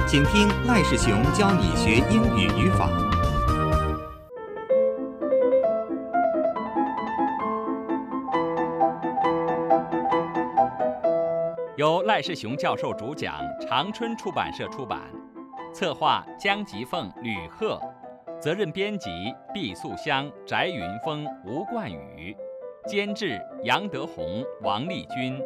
请听赖世雄教你学英语语法。 由赖世雄教授主讲，长春出版社出版，策划江吉凤、吕贺，责任编辑毕素香、翟云峰、吴冠宇，监制杨德宏、王丽君。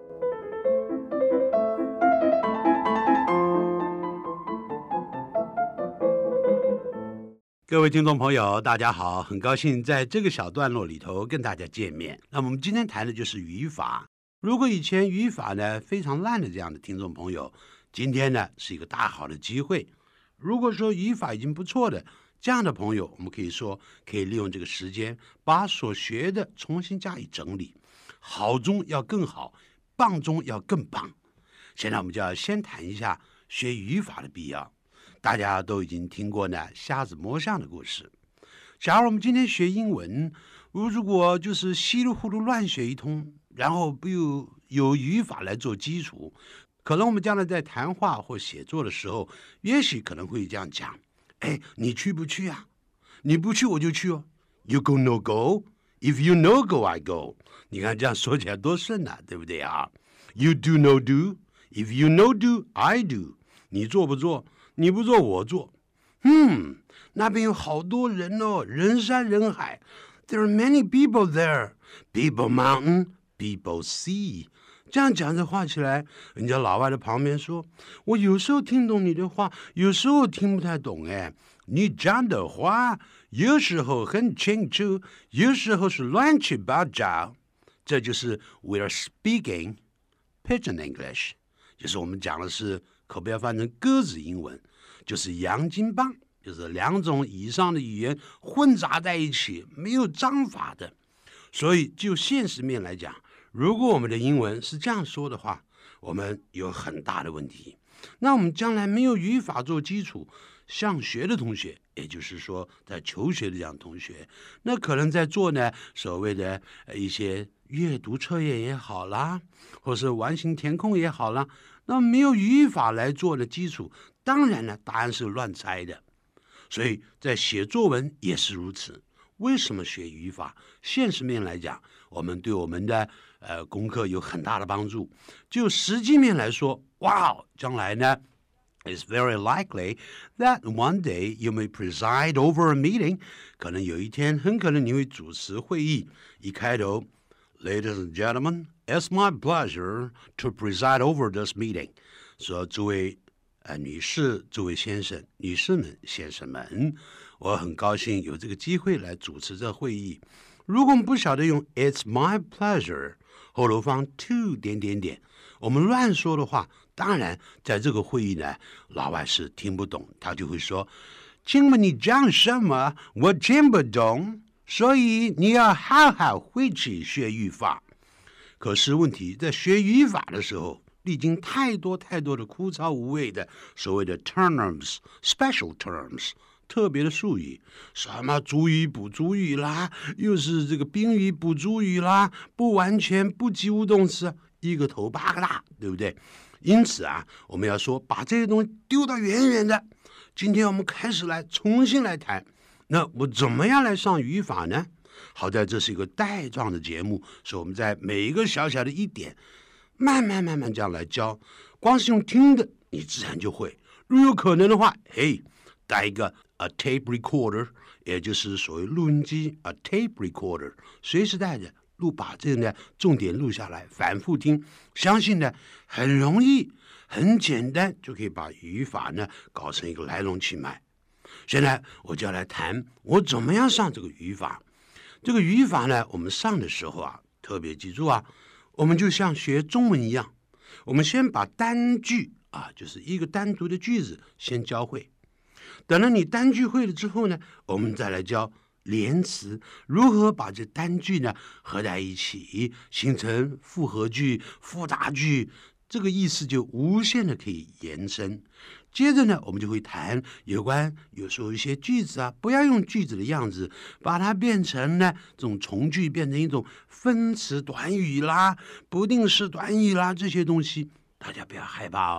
各位听众朋友，大家好，很高兴在这个小段落里头跟大家见面。那么我们今天谈的就是语法。如果以前语法呢非常烂的这样的听众朋友，今天呢是一个大好的机会。如果说语法已经不错的这样的朋友，我们可以说可以利用这个时间把所学的重新加以整理，好中要更好，棒中要更棒。现在我们就要先谈一下学语法的必要。大家都已经听过呢瞎子摸象的故事。假如我们今天学英文，如果就是稀里糊涂乱学一通，然后不有语法来做基础，可能我们将来在谈话或写作的时候，也许可能会这样讲：哎，你去不去啊？你不去我就去哦。You go no go. If you no go, I go. 你看这样说起来多顺啊，对不对啊？ You do no do. If you no do, I do. 你做不做？你不做我做。那边有好多人哦，人山人海。There are many people there. People mountain, people sea. 这样讲着话起来，人家老外在旁边说，我有时候听懂你的话，有时候听不太懂。哎，你讲的话有时候很清楚，有时候是乱七八糟。这就是 we're speaking Pidgin English， 就是我们讲的是可不要翻成鸽子英文，就是洋金棒，就是两种以上的语言混杂在一起，没有章法的。所以就现实面来讲，如果我们的英文是这样说的话，我们有很大的问题。那我们将来没有语法做基础，上学的同学，也就是说在求学的这样的同学，那可能在做呢所谓的一些阅读测验也好啦，或是完形填空也好啦，那没有语法来做的基础，当然呢答案是乱猜的。所以在写作文也是如此。为什么学语法？现实面来讲，我们对我们的功课有很大的帮助。就实际面来说，哇，将来呢 It's very likely that one day you may preside over a meeting. 可能有一天，很可能你会主持会议。一开头 Ladies and gentlemen, it's my pleasure to preside over this meeting. 说诸位女士、诸位先生、女士们、先生们，我很高兴有这个机会来主持这会议。如果我们不晓得用 It's my pleasure 后头放 to 点点点，我们乱说的话，当然在这个会议呢，老外是听不懂，他就会说，请问你讲什么？我听不懂，所以你要好好回去学语法。可是问题在学语法的时候，历经太多的枯燥无味的所谓的 terms, special terms， 特别的术语，什么主语补主语啦，又是这个宾语补主语啦，不完全不及物动词，一个头八个大，对不对？因此啊，我们要说把这些东西丢到远远的。今天我们开始来重新来谈，那我怎么样来上语法呢？好在这是一个带状的节目，所以我们在每一个小小的一点慢慢这样来教，光是用听的你自然就会。如有可能的话，带一个 a tape recorder， 也就是所谓录音机 a tape recorder， 随时带着录，把这个呢重点录下来，反复听，相信呢很容易很简单就可以把语法呢搞成一个来龙去脉。现在我就要来谈我怎么样上这个语法。这个语法呢我们上的时候啊，特别记住啊，我们就像学中文一样，我们先把单句啊，就是一个单独的句子先教会。等到你单句会了之后呢，我们再来教连词，如何把这单句呢合在一起，形成复合句、复杂句，这个意思就无限的可以延伸。接着呢，我们就会谈有关有时候一些句子啊，不要用句子的样子，把它变成呢这种从句，变成一种分词短语啦、不定式短语啦，这些东西大家不要害怕哦。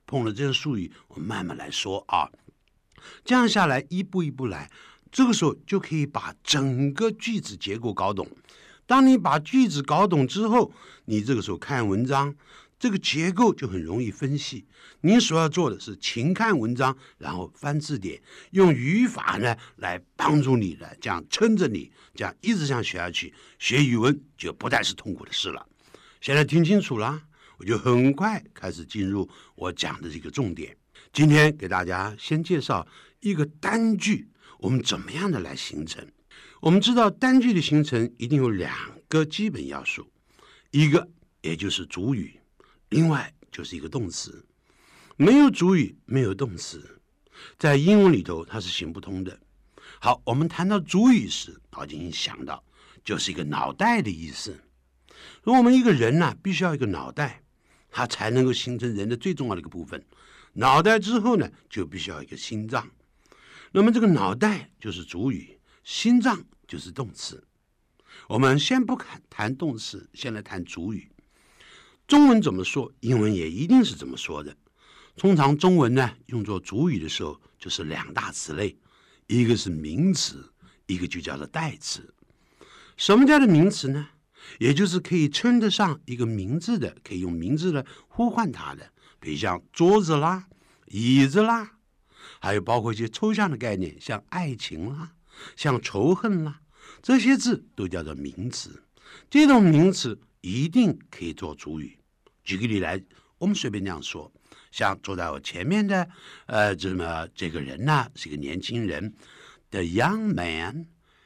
碰了这些术语，我们慢慢来说啊。这样下来，一步一步来，这个时候就可以把整个句子结构搞懂。当你把句子搞懂之后，你这个时候看文章，这个结构就很容易分析。你所要做的是勤看文章，然后翻字典，用语法呢来帮助你的，这样撑着你，这样一直这样学下去，学语文就不再是痛苦的事了。现在听清楚了，我就很快开始进入我讲的这个重点。今天给大家先介绍一个单句，我们怎么样的来形成。我们知道单句的形成一定有2个基本要素，一个也就是主语，另外就是一个动词。没有主语，没有动词，在英文里头它是行不通的。好，我们谈到主语时，脑筋一想到就是一个脑袋的意思。如果我们一个人呢，必须要一个脑袋，它才能够形成人的最重要的一个部分。脑袋之后呢，就必须要一个心脏。那么这个脑袋就是主语，心脏就是动词。我们先不谈动词，先来谈主语。中文怎么说，英文也一定是这么说的。通常中文呢，用作主语的时候，就是2大词类，一个是名词，一个就叫做代词。什么叫做名词呢？也就是可以称得上一个名字的，可以用名字来呼唤它的，比如像桌子啦、椅子啦，还有包括一些抽象的概念，像爱情啦、像仇恨啦，这些字都叫做名词。这种名词一定可以做主语。举个例来，我们随便这样说，像坐在我前面的这个人呢，是一个年轻人。The young man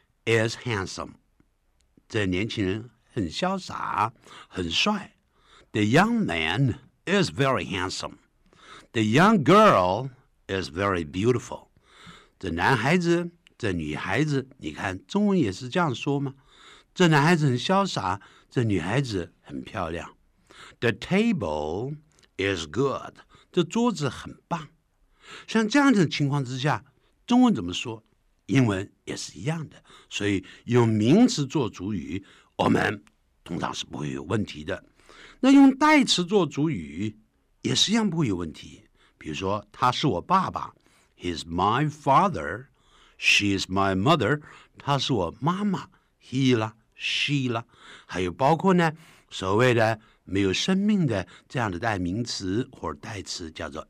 is handsome。这年轻人很潇洒，很帅。The young man is very handsome. The young girl is very beautiful. 这男孩子，这女孩子，你看中文也是这样说吗？这男孩子很潇洒，这女孩子很漂亮。The table is good. 这桌子很棒。像这样的情况之下，中文怎么说？英文也是一样的。所以用名词做主语，我们通常是不会有问题的。那用代词做主语也是一样不会有问题。比如说，他是我爸爸 ，He's my father. She's my mother. 他是我妈妈 ，He 啦 ，She 啦。还有包括呢，所谓的没有生命的这样的代名词或者代词叫做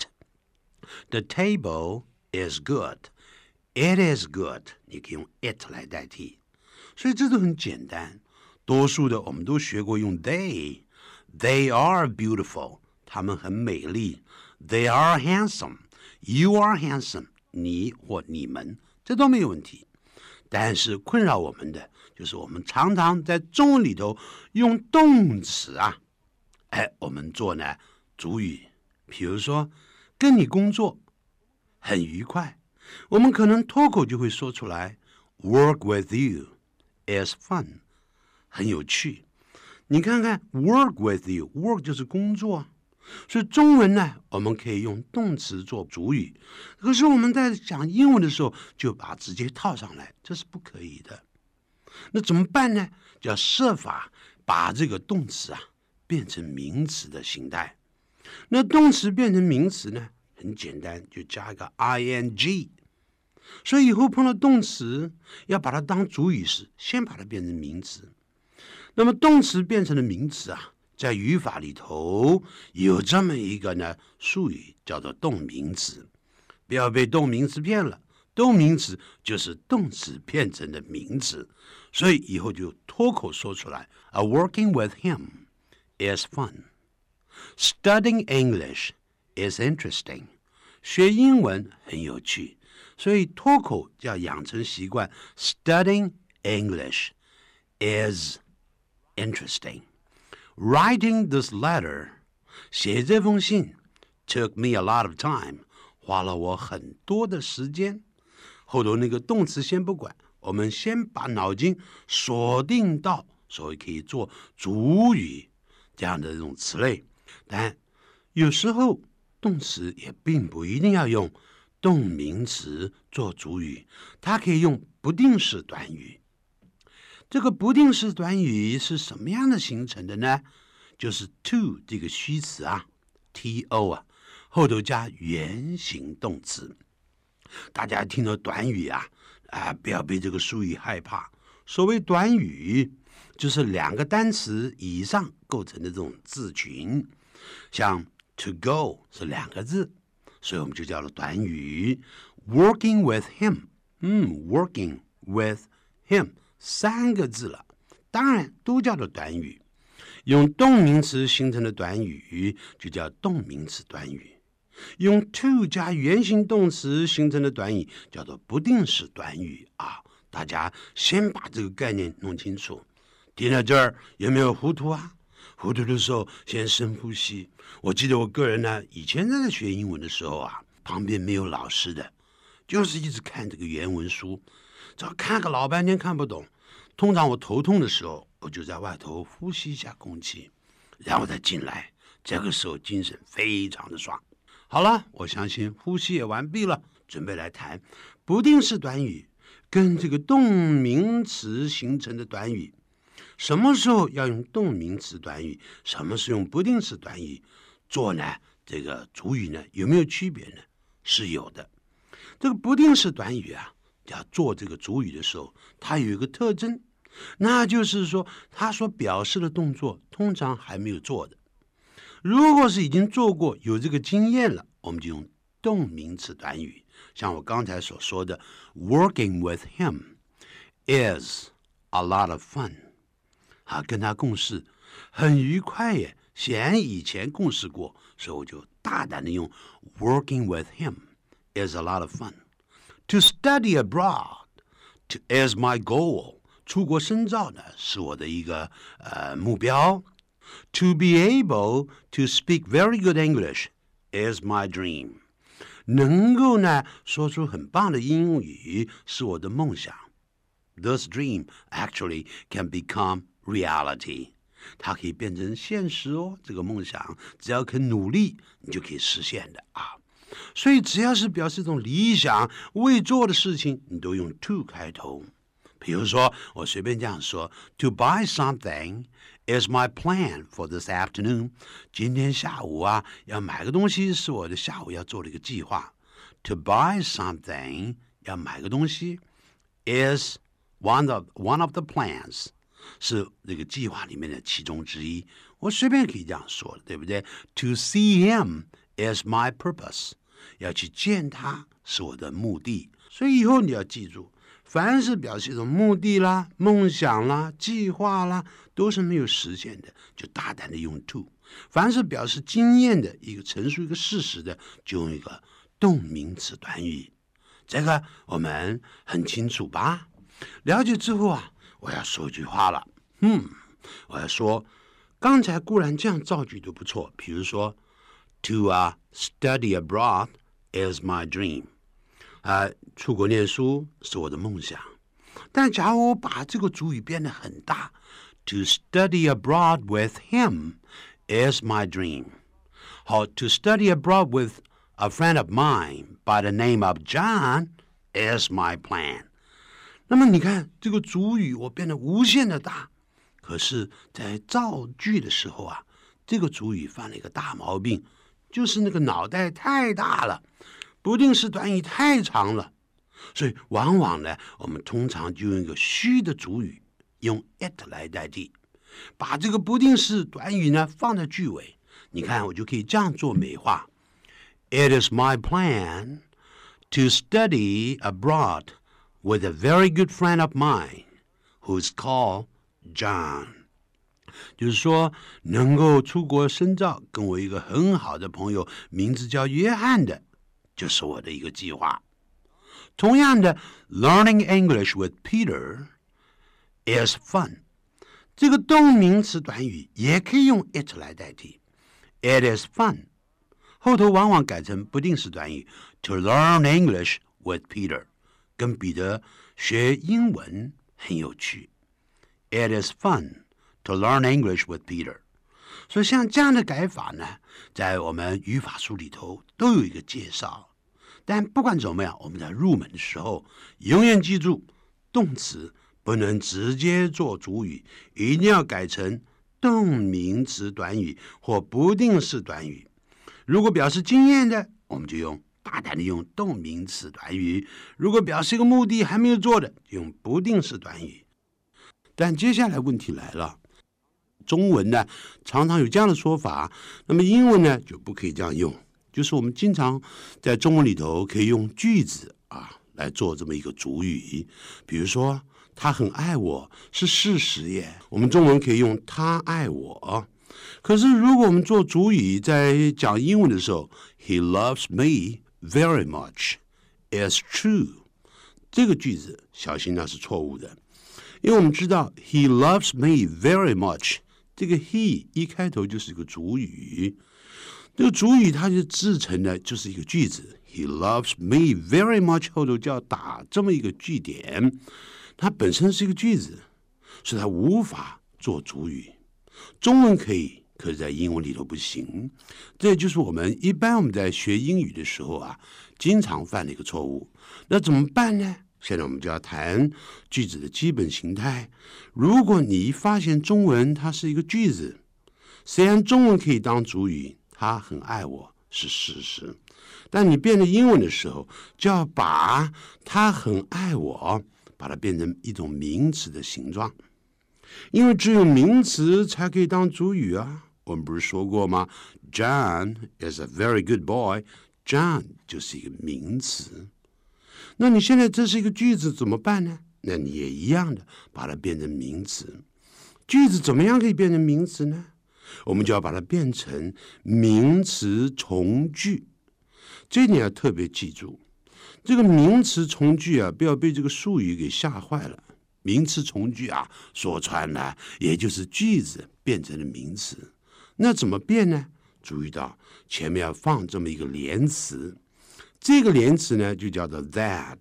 it。The table is good. It is good. 你可以用 it 来代替。所以这都很简单。多数的我们都学过用 they。They are beautiful. 他们很美丽。They are handsome. You are handsome. 你或你们，这都没有问题。但是困扰我们的就是我们常常在中文里头用动词啊，我们做呢主语。比如说跟你工作很愉快，我们可能脱口就会说出来 Work with you is fun， 很有趣。你看看 work with you， work 就是工作，所以中文呢，我们可以用动词做主语。可是我们在讲英文的时候，就把它直接套上来，这是不可以的。那怎么办呢？就要设法把这个动词啊变成名词的形态。那动词变成名词呢，很简单，就加一个 ing。所以以后碰到动词，要把它当主语时，先把它变成名词。那么动词变成了名词啊，在语法里头有这么一个呢术语，叫做动名词。不要被动名词骗了，动名词就是动词变成的名词。所以以后就脱口说出来 Working with him is fun. Studying English is interesting. 学英文很有趣。所以脱口就要养成习惯 Studying English is interesting. Writing this letter, 写这封信 took me a lot of time, 花了我很多的时间。后头那个动词先不管，我们先把脑筋锁定到所谓可以做主语这样的这种词类。但有时候动词也并不一定要用动名词做主语，它可以用不定式短语。这个不定式短语是什么样的形成的呢？就是 to 这个虚词啊 to 啊， 后头加原形动词。大家听到短语不要被这个术语害怕。所谓短语，就是2个单词以上构成的这种字群，像 to go 是2个字，所以我们就叫做短语。Working with him，working with him 3个字了，当然都叫做短语。用动名词形成的短语就叫动名词短语。用 to 加原形动词形成的短语叫做不定式短语大家先把这个概念弄清楚。听到这儿有没有糊涂糊涂的时候先深呼吸。我记得我个人呢，以前在学英文的时候旁边没有老师的，就是一直看这个原文书，只要看个老半天看不懂。通常我头痛的时候，我就在外头呼吸一下空气，然后再进来，这个时候精神非常的爽。好了，我相信呼吸也完毕了，准备来谈不定式短语跟这个动名词形成的短语。什么时候要用动名词短语，什么是用不定式短语做呢？这个主语呢有没有区别呢？是有的。这个不定式短语要做这个主语的时候，它有一个特征，那就是说它所表示的动作通常还没有做的。如果是已经做过，有这个经验了，我们就用动名词短语。像我刚才所说的 Working with him is a lot of fun 跟他共事很愉快耶，显然以前共事过，所以我就大胆的用 Working with him is a lot of fun. To study abroad is my goal. 出国深造呢是我的一个目标。To be able to speak very good English is my dream. 能够呢说出很棒的英语是我的梦想。This dream actually can become reality. 它可以变成现实这个梦想只要肯努力，你就可以实现的所以只要是表示一种理想未做的事情，你都用 to 开头。比如说我随便这样说 To buy something is my plan for this afternoon. 今天下午要买个东西是我的下午要做的一个计划。To buy something 要买个东西 is one of the plans 是这个计划里面的其中之一。我随便可以这样说，对不对？ To see him is my purpose. 要去见他是我的目的。所以以后你要记住，凡是表示一种目的啦、梦想啦、计划啦，都是没有实现的，就大胆的用 to。凡是表示经验的一个陈述一个事实的，就用一个动名词短语。这个我们很清楚吧？了解之后我要说一句话了。我要说，刚才固然这样造句都不错，比如说 To study abroad is my dream. 出国念书是我的梦想。但假如我把这个主语变得很大 To study abroad with him is my dream. 好 To study abroad with a friend of mine by the name of John is my plan. 那么你看这个主语我变得无限的大，可是在造句的时候这个主语犯了一个大毛病，就是那个脑袋太大了，不定式短语太长了，所以往往呢我们通常就用一个虚的主语，用 it 来代替，把这个不定式短语呢放在句尾。你看我就可以这样做美化。It is my plan to study abroad with a very good friend of mine who's called John. 就是说能够出国深造，跟我一个很好的朋友名字叫约翰的，就是我的一个计划。同样的 Learning English with Peter is fun. 这个动名词短语也可以用 it 来代替。It is fun. 后头往往改成不定式短语 To learn English with Peter. 跟彼得学英文很有趣。It is fun to learn English with Peter. 所以像这样的改法呢，在我们语法书里头都有一个介绍。但不管怎么样，我们在入门的时候永远记住，动词不能直接做主语，一定要改成动名词短语或不定式短语。 如果表示经验的，我们就大胆的用动名词短语；如果表示一个目的还没有做的，就用不定式短语。但接下来问题来了，中文呢常常有这样的说法，那么英文呢就不可以这样用。就是我们经常在中文里头可以用句子来做这么一个主语，比如说他很爱我是事实耶，我们中文可以用他爱我。可是如果我们做主语在讲英文的时候， He loves me very much is true， 这个句子小心那是错误的，因为我们知道 He loves me very much， 这个 he 一开头就是一个主语，这个主语它就制成的就是一个句子， He loves me very much 后头就要打这么一个句点，它本身是一个句子，所以它无法做主语。中文可以，可是在英文里头不行。这就是我们一般我们在学英语的时候经常犯的一个错误。那怎么办呢？现在我们就要谈句子的基本形态。如果你发现中文它是一个句子，虽然中文可以当主语，他很爱我是事实，但你变成英文的时候，就要把他很爱我把它变成一种名词的形状，因为只有名词才可以当主语啊。我们不是说过吗？ John is a very good boy， John 就是一个名词。那你现在这是一个句子怎么办呢？那你也一样的把它变成名词。句子怎么样可以变成名词呢？我们就要把它变成名词从句。这一点要特别记住，这个名词从句不要被这个术语给吓坏了。名词从句说穿了也就是句子变成了名词。那怎么变呢？注意到前面要放这么一个连词，这个连词呢就叫做 that，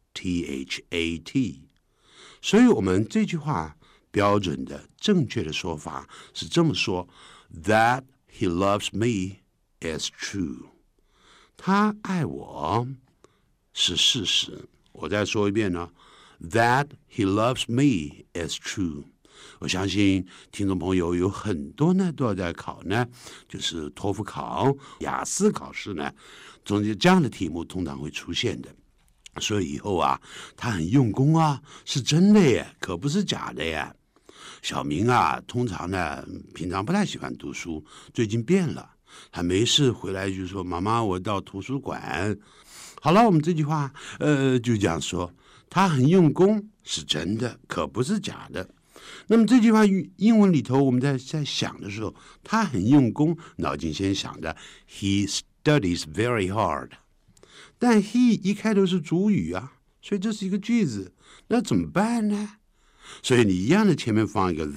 T-H-A-T。 所以我们这句话标准的正确的说法是这么说， That he loves me is true， 他爱我是事实。我再说一遍呢， That he loves me is true。 我相信听众朋友有很多呢都要在考呢，就是托福考、雅思考试呢，中间这样的题目通常会出现的。所以以后他很用功是真的耶，可不是假的耶。小明通常呢平常不太喜欢读书，最近变了，他没事回来就说，妈妈我到图书馆。好了，我们这句话就这样说，他很用功是真的，可不是假的。那么这句话英文里头我们在想的时候，他很用功，脑筋先想的 He studies very hard， 但 he 一开头是主语所以这是一个句子，那怎么办呢？所以你一样的前面放一个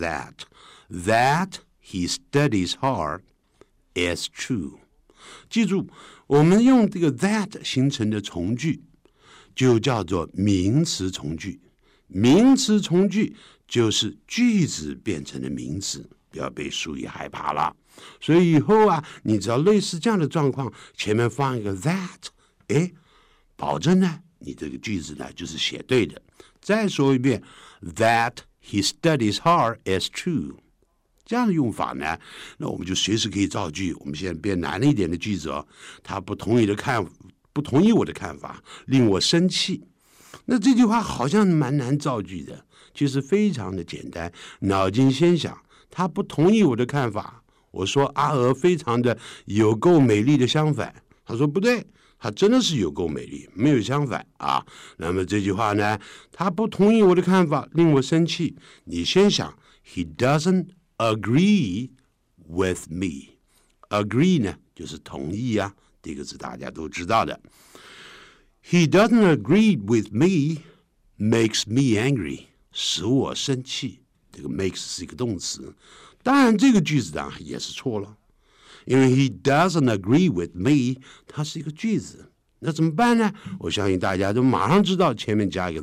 that he studies hard is true。 记住，我们用这个 that 形成的从句就叫做名词从句。名词从句就是句子变成了名词，不要被术语害怕了。所以以后你只要类似这样的状况，前面放一个 that， 保证呢你这个句子呢就是写对的。再说一遍， That he studies hard is true。 这样的用法呢，那我们就随时可以造句。我们现在变难了一点的句子他不同意我的看法，令我生气。那这句话好像蛮难造句的，其实非常的简单，脑筋先想，他不同意我的看法。我说阿娥非常的有够美丽的相反，他说不对，他真的是有够美丽，没有相反那么这句话呢，他不同意我的看法，令我生气。你先想 He doesn't agree with me。 agree 呢就是同意这个是大家都知道的。He doesn't agree with me makes me angry， 使我生气。这个 makes 是一个动词，当然这个句子也是错了，因为 he doesn't agree with me 它是一个句子。那怎么办呢？我相信大家都马上知道前面加一个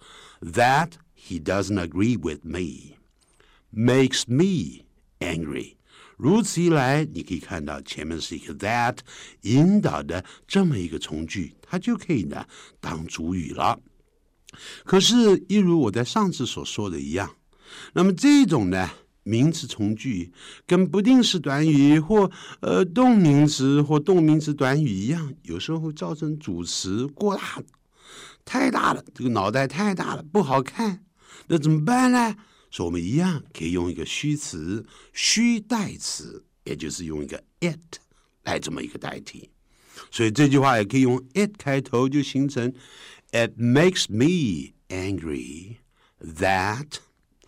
that he doesn't agree with me makes me angry。 如此一来，你可以看到前面是一个 that 引导的这么一个从句，它就可以呢当主语了。可是一如我在上次所说的一样，那么这种呢名词从句跟不定式短语或动名词或动名词短语一样，有时候会造成主词过大了，太大了，这个脑袋太大了，不好看。那怎么办呢？所以我们一样可以用一个虚词、虚代词，也就是用一个 it 来这么一个代替。所以这句话也可以用 it 开头，就形成 It makes me angry that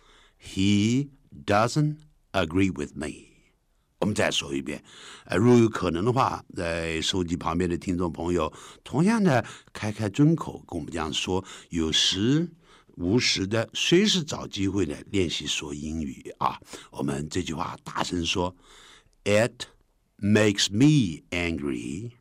he doesn't agree with me。 我们再说一遍，如果有可能的话，在收机旁边的听众朋友，同样的开尊口跟我们这样说，有时无时的，随时找机会呢练习说英语啊。我们这句话大声说 It makes me angry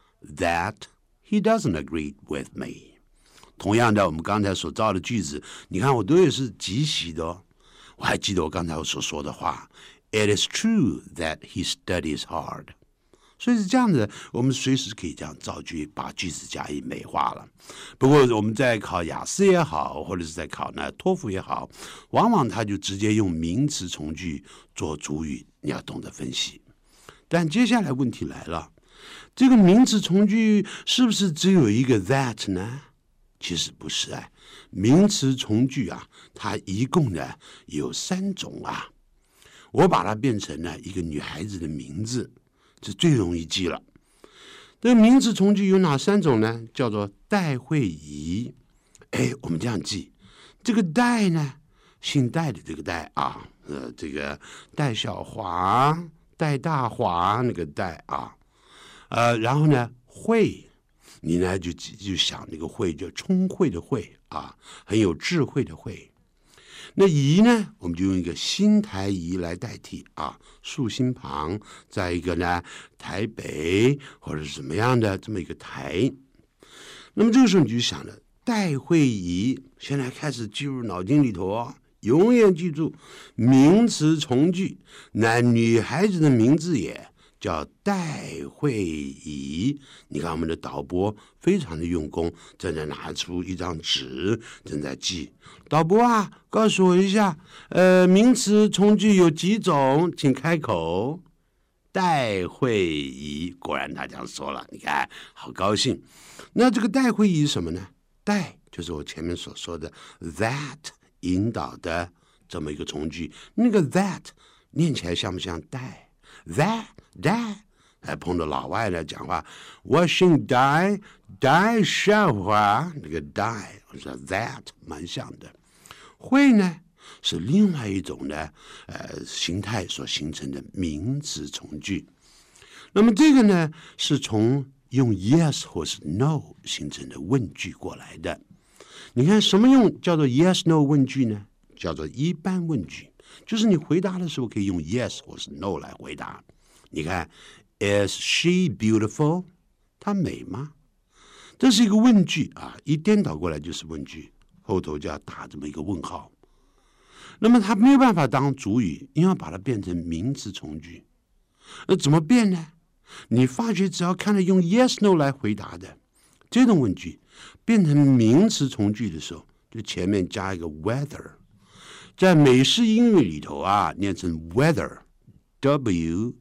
that he doesn't agree with me。 同样的，我们刚才所造的句子，你看我都也是即席的哦。我还记得我刚才所说的话 It is true that he studies hard。所以是这样的，我们随时可以这样造句，把句子加以美化了。不过我们在考雅思也好，或者是在考托福也好，往往他就直接用名词从句做主语，你要懂得分析。但接下来问题来了，这个名词从句是不是只有一个 that 呢？其实不是啊，名词从句啊，它一共呢有3种啊。我把它变成了一个女孩子的名字，这最容易记了。这个名词从句有哪3种呢？叫做戴慧仪。我们这样记，这个戴呢，姓戴的这个戴啊，这个戴小华、戴大华那个戴啊，然后呢，慧，你呢就想那个慧，就聪慧的慧啊，很有智慧的慧。那仪呢，我们就用一个新台仪来代替啊，竖心旁，再一个呢，台北或者是怎么样的这么一个台。那么这个时候你就想了，戴慧仪，现在开始记入脑筋里头哦，永远记住名词从句，那女孩子的名字也叫戴慧仪。你看我们的导播非常的用功，正在拿出一张纸，正在记。导播啊，告诉我一下，名词从句有几种？请开口。戴慧仪，果然他这样说了，你看好高兴。那这个戴慧仪是什么呢？戴就是我前面所说的 that 引导的这么一个从句，那个 that 念起来像不像戴 that 还碰到老外来讲话，我姓戴，戴笑话，那个戴我说 that 蛮像的。慧呢是另外一种的形态所形成的名词从句。那么这个呢是从用 yes 或是 no 形成的问句过来的。你看什么叫做 yes no 问句呢？叫做一般问句，就是你回答的时候可以用 yes 或是 no 来回答。你看 Is she beautiful？ 她美吗？这是一个问句啊，一颠倒过来就是问句，后头就要打这么一个问号。那么它没有办法当主语，因为要把它变成名词从句。那怎么变呢？你发觉只要看了用 yes no 来回答的这种问句变成名词从句的时候，就前面加一个 whether。 在美式英语里头啊，念成 whether W-H-E-T-H-E-R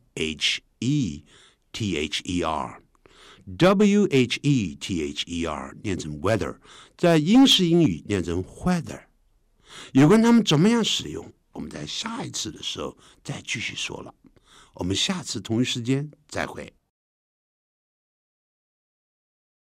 W-H-E-T-H-E-R 念成 whether， 在英式英语念成 whether。 有关他们怎么样使用，我们在下一次的时候再继续说了。我们下次同一时间再会。